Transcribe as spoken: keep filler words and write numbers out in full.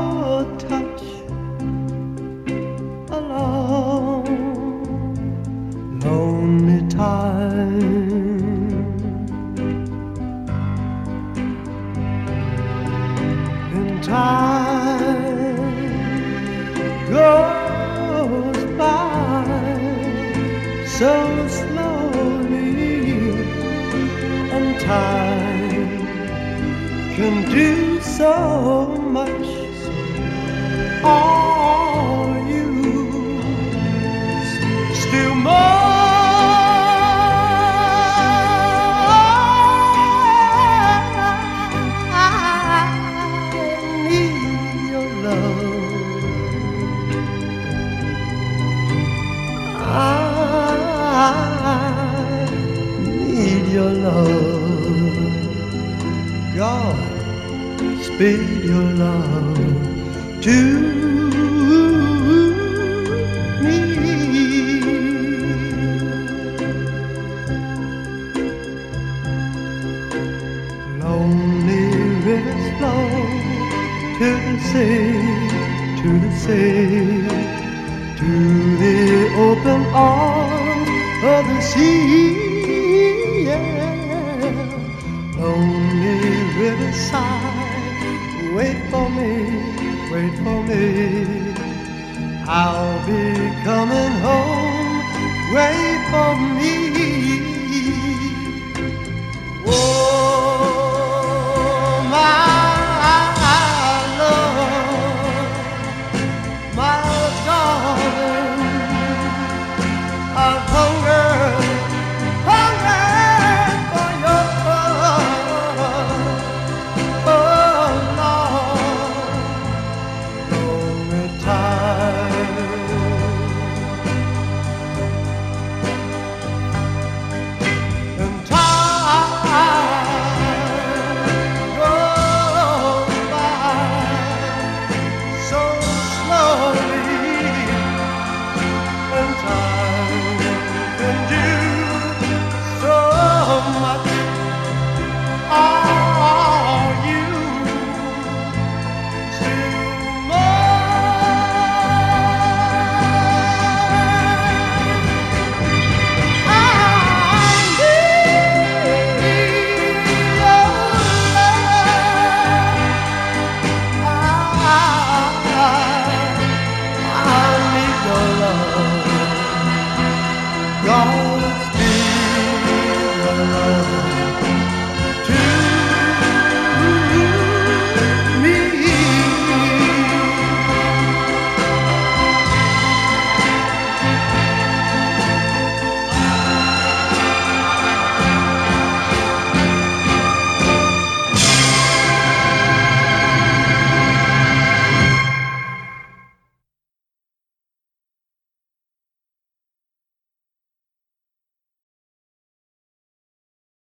your touch alone. Lonely time, and time goes by so slowly, and time can do so much. Are you still more? I need your love. I need your love. God, speed your love to me. Lonely rivers flow to the sea, to the sea, to the open arms of the sea. Yeah. Lonely riverside, wait for me, wait for me. I'll be coming home, wait for me. Whoa.